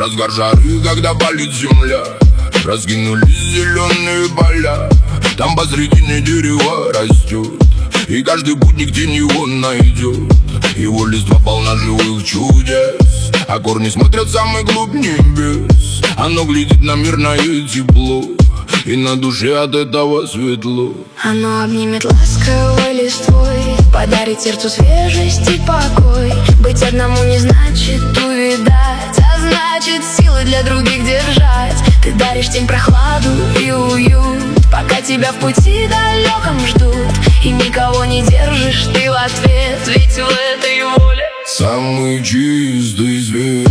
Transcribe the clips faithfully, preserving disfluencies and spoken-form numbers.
разгар жары, когда болит земля, раскинулись зеленые поля. Там посредине дерева растет, и каждый путник тень его найдет. Его листва полна живых чудес, а корни смотрят в самый глубь небес. Оно глядит на мирное тепло, и на душе от этого светло. Оно обнимет ласковой листвой, подарит сердцу свежесть и покой. Быть одному не значит увидать, а значит силы для других держать. Ты даришь тень, прохладу и уют, пока тебя в пути далеком ждут. И никого не держишь ты в ответ, ведь в этой воле самый чистый свет.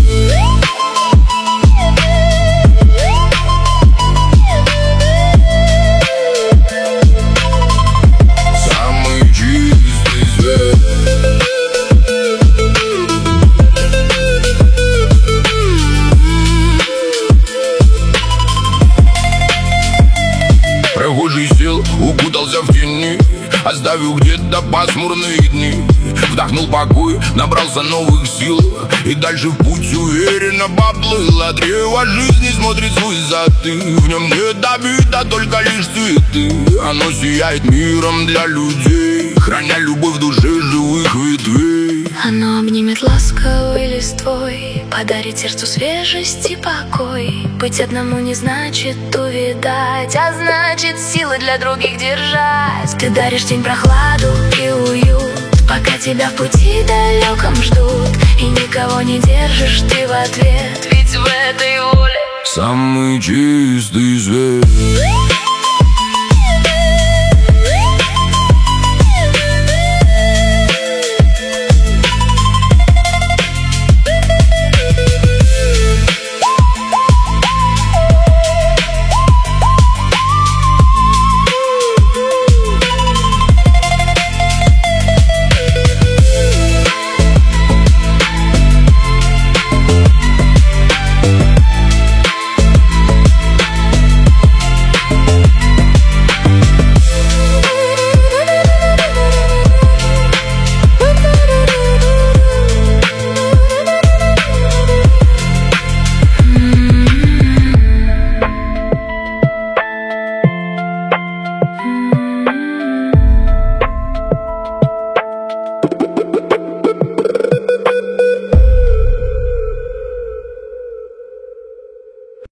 Прохожий сел, укутался в тени, оставил где-то пасмурные дни. Вдохнул покой, набрался новых сил, и дальше в путь уверенно поплыл. А древо жизни смотрит с высоты, в нем нет обид, а только лишь цветы. Оно сияет миром для людей, храня любовь в душе живых ветвей. Оно обнимет ласковой листвой, подарит сердцу свежесть и покой. Быть одному не значит увидать, а значит силы для других держать. Ты даришь тень, прохладу и уют, пока тебя в пути далеком ждут. И никого не держишь ты в ответ, ведь в этой воле самый чистый свет.